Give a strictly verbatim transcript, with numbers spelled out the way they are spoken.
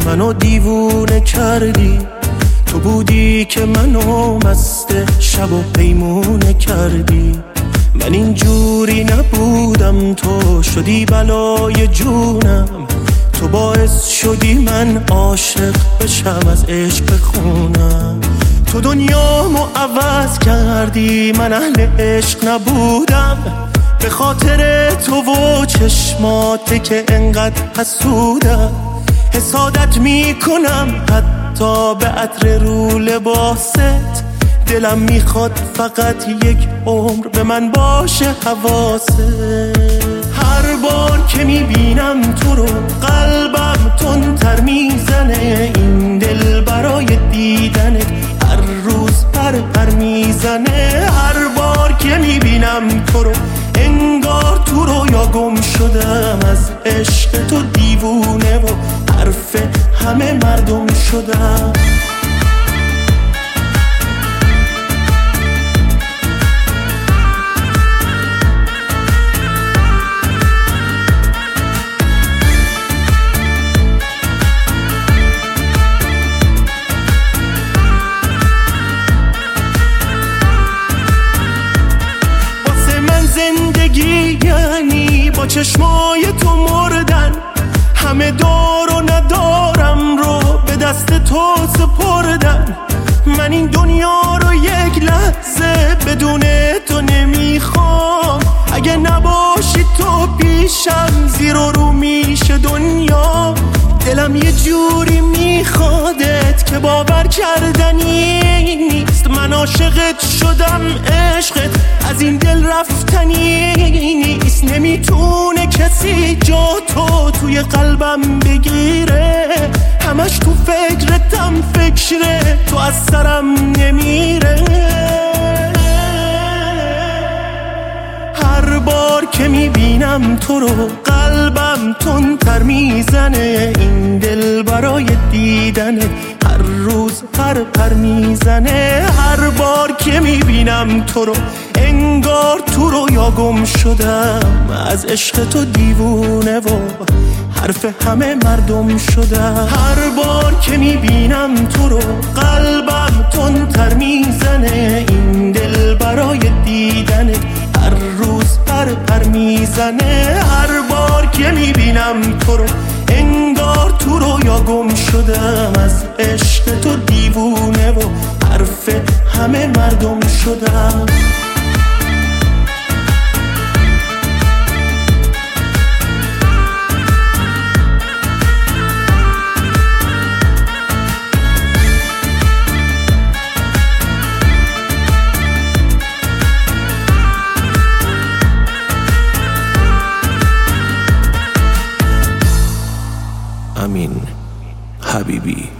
منو دیوونه کردی، تو بودی که منو مست شب و پیمونه کردی. من اینجوری نبودم، تو شدی بلای جونم، تو باعث شدی من عاشق بشم از عشق بخونم. تو دنیامو عوض کردی، من اهل عشق نبودم، به خاطر تو و چشماته که انقدر حسودم. حسادت میکنم حتی به عطر رو لباست، دلم میخواد فقط یک عمر به من باشه حواست. هر بار که میبینم تو رو قلبم تندتر میزنه، این دل برای دیدنت هر روز پر پر میزنه. هر بار که میبینم تو رو انگار تو رو یا گم شدم، از عشق تو دیوونه و حرف همه مردم شدم. زندگی یعنی با چشمای تو مردن، همه دار و ندارم رو به دست تو سپردن. من این دنیا رو یک لحظه بدون تو نمیخوام، اگه نباشی تو پیشم زیر و رو میشه دنیا. دلم یه جوری میخوادت که باور کردنی نیست، من عاشقت شدم، عشقت از این دل رفتنی نیست. نمیتونه کسی جا تو توی قلبم بگیره، همش تو فکرتم، فکر تو از سرم نمیره. هر بار که میبینم تو رو قلبم تندتر میزنه، این دل برای دیدنه هر روز پر پر میزنه. هر بار که میبینم تو رو انگار تو رو یا گم شدم، از عشق تو دیوونه و حرف همه مردم شدم. هر بار که میبینم تو رو قلبم تندتر میزنه، این دل برای دیدنه هر روز پر پر میزنه. هر بار که میبینم تو رو انگار تو رو یا گم شدم، از عشق تو دیوونه و حرف همه مردم شدم. امین حبیبی.